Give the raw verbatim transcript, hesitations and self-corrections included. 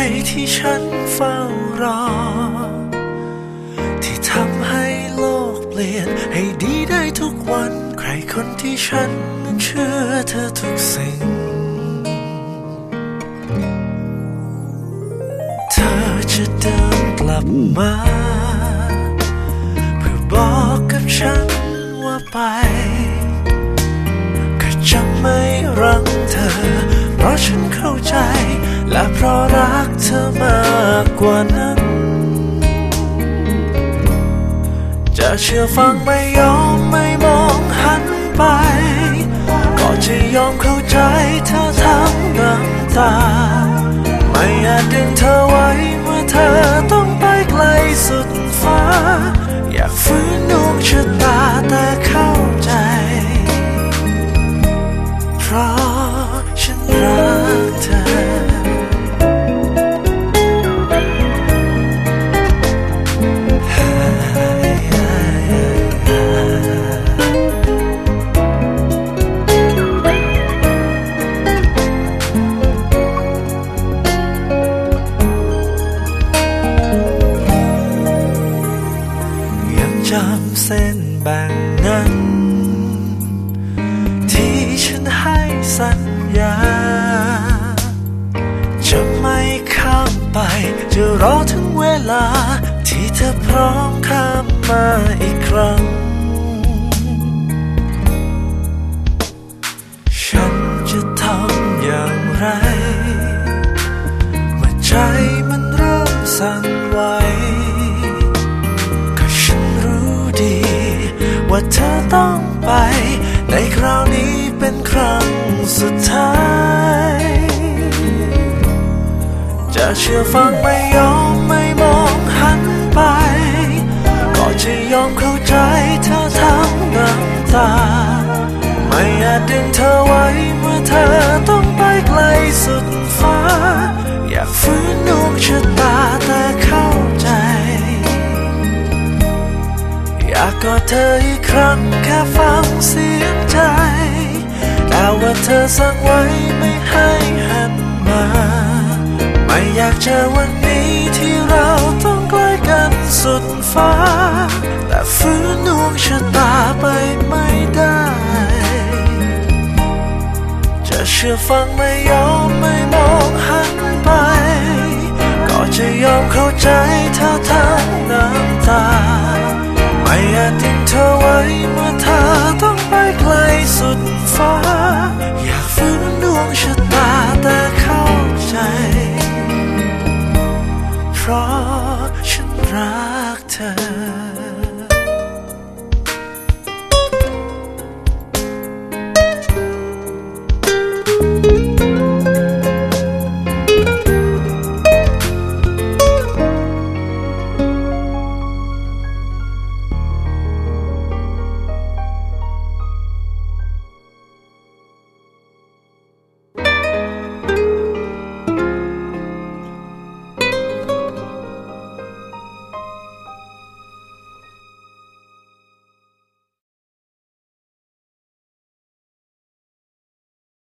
ที่ฉันเฝ้ารอที่ทำให้โลกเปลี่ยนให้ดีได้ทุกวันใครคนที่ฉันนั้นเชื่อเธอทุกสิ่งเธอจะเดินกลับมาเพื่อบอกกับฉันว่าไปก็จะไม่รังเธอเพราะฉันเข้าใจและเพราะรักเธอมากกว่านั้นจะเชื่อฟังไม่ยอมไม่มองหันไปก็จะยอมเข้าใจเธอทั้งน้ำตาไม่อาจดึงเธอไว้เมื่อเธอต้องไปไกลสุดฟ้าอยากฝืนดวงชะตาแต่เข้าใจเพราะฉันรักเธอจำเส้นแบ่งนั้นที่ฉันให้สัญญาจะไม่ข้ามไปจะรอถึงเวลาที่เธอพร้อมข้ามมาอีกครั้งฉันจะทำอย่างไรเมื่อใจมันเริ่มสั่นไหวว่าเธอต้องไปในคราวนี้เป็นครั้งสุดท้ายจะเชื่อฟังไม่ยอมไม่มองหันไปก็จะยอมเข้าใจเธอทั้งน้ำตาไม่อาจดึงเธอไว้เมื่อเธอต้องไปไกลสุดฟ้าอยากฝืนดวงชะตาแต่เข้าใจอยากกอดเธออีกครั้งแค่ฟังเสียงใจแต่ว่าเธอสั่งไว้ไม่ให้หันมาไม่อยากเจอวันนี้ที่เราต้องใกล้กันสุดฟ้าแต่ฝืนดวงชะตาไปไม่ได้จะเชื่อฟังไม่ยอมไม่มองหันไปก็จะยอมเข้าใจเธอทั้งน้ำตาไม่อาจทิ้งเธอไว้เมื่อเธอต้องไปไกลสุดฟ้า